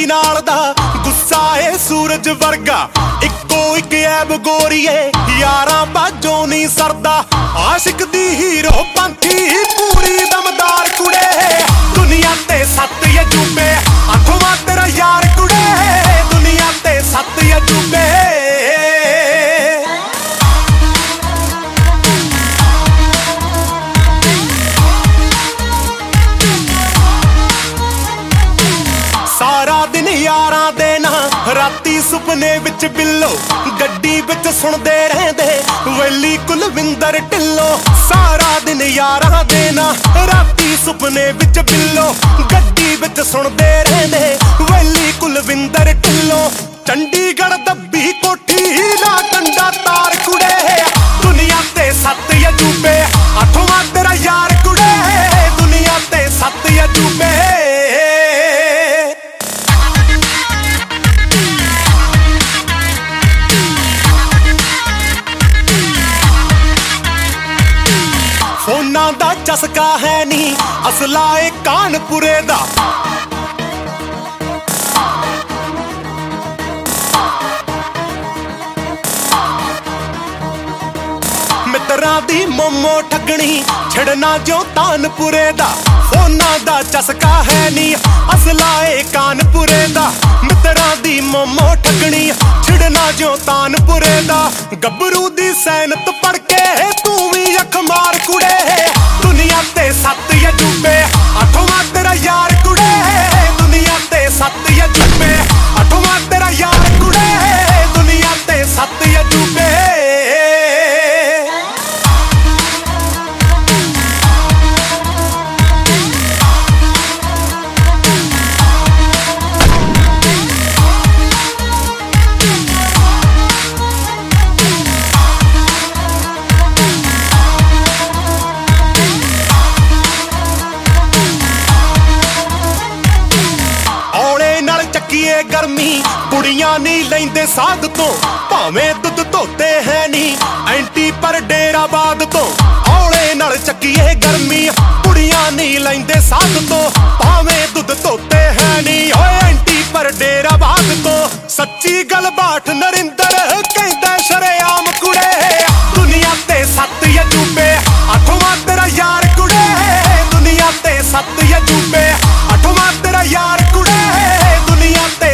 ਚਾਂਦੀ ਨਾਲ ਦਾ ਗੁੱਸਾ ਏ ਸੂਰਜ ਵਰਗਾ, ਇੱਕੋ ਇੱਕ ਐਬ ਗੋਰੀਏ ਯਾਰਾਂ ਬਾਝੋਂ ਨਹੀਂ ਸਰਦਾ। ਆਸ਼ਿਕ ਦੀ ਹੀਰੋ ਪੰਥੀ ਪੂਰੀ ਦਮਦਾਰ ਕੁੜੇ, ਦੁਨੀਆ ਤੇ 7 ਅਜੂਬੇ ਅੱਠਵਾਂ ਤੇਰਾ ਯਾਰ ਕੁੜੇ, ਦੁਨੀਆ ਤੇ 7 ਅਜੂਬੇ। ਸਾਰਾ ਦਿਨ ਯਾਰਾਂ ਦੇ ਨਾਂ, ਰਾਤੀ ਸੁਪਨੇ ਵਿੱਚ ਬਿੱਲੋ, ਗੱਡੀ ਵਿੱਚ ਸੁਣਦੇ ਰਹਿੰਦੇ ਵੈਲੀ ਕੁਲਵਿੰਦਰ ਢਿੱਲੋਂ। ਸਾਰਾ ਦਿਨ ਯਾਰਾਂ ਦੇ ਨਾਂ, ਰਾਤੀ ਸੁਪਨੇ ਵਿੱਚ ਬਿੱਲੋ, ਗੱਡੀ ਵਿੱਚ ਸੁਣਦੇ ਰਹਿੰਦੇ ਵੈਲੀ ਕੁਲਵਿੰਦਰ ਢਿੱਲੋਂ। ਚੰਡੀਗੜ੍ਹ ਦੱਬੀ ਕੋਠੀ ਨਾ ਕੰਡਾ ਤਾਰ ਕੁੜੇ, ਦੁਨੀਆ ਤੇ 7 ਅਜੂਬੇ ਅੱਠਵਾਂ ਤੇਰਾ ਯਾਰ ਕੁੜੇ, ਦੁਨੀਆ ਤੇ 7 ਅਜੂਬੇ। ਫੋਨਾਂ ਦਾ ਚਸਕਾ ਹੈ ਨੀ, ਅਸਲਾ ਏ ਕਾਨਪੁਰੇ ਦਾ। ਮਿੱਤਰਾਂ ਦੀ ਮੋਮੋ ਠੱਗਣੀ ਛੜਨਾ ਜੋ ਤਾਨਪੁਰੇ ਦਾ। ਫੋਨਾਂ ਦਾ ਚਸਕਾ ਹੈ ਨੀ, ਅਸਲਾ ਏ ਕਾਨਪੁਰੇ ਦਾ। ਮਿੱਤਰਾਂ ਦੀ ਮੋਮੋ ਠੱਗਣੀ ਛੜਨਾ ਜੋ ਤਾਨਪੁਰੇ ਦਾ। ਗੱਭਰੂ ਦੀ ਸੈਨਤ ਪੜ ਕੇ ਤੂੰ ਵੀ ਅੱਖ ਮਾਰ ਕੁੜੇ, ਦੁਨੀਆ ਤੇ 7 ਅਜੂਬੇ ਅੱਠਵਾਂ ਤੇਰਾ ਯਾਰ ਕੁੜੇ, ਦੁਨੀਆ ਤੇ 7 ਅਜੂਬੇ ਅੱਠਵਾਂ ਤੇਰਾ ਯਾਰ ਕੁੜੇ, ਦੁਨੀਆ ਤੇ 7 ਅਜੂਬੇ। ਗਰਮੀ ਕੁੜੀਆਂ ਨਹੀਂ ਲੈਂਦੇ ਸਾਧ ਤੋਂ, ਭਾਵੇਂ ਦੁੱਧ ਧੋਤੇ ਹੈ ਨੀ ਐਂਟੀ ਪਰ ਡੇਰਾਬਾਦ ਤੋਂ। ਔਲੇ ਨਾਲ ਚੱਕੀਏ ਗਰਮੀ ਕੁੜੀਆਂ ਨਹੀਂ ਲੈਂਦੇ ਸਾਧ ਤੋਂ, ਭਾਵੇਂ ਦੁੱਧ ਧੋਤੇ ਹੈ ਨੀ ਓਏ ਐਂਟੀ ਪਰ ਡੇਰਾਬਾਦ ਤੋਂ। ਸੱਚੀ ਗੱਲ ਬਾਠ ਨਰਿੰਦਰ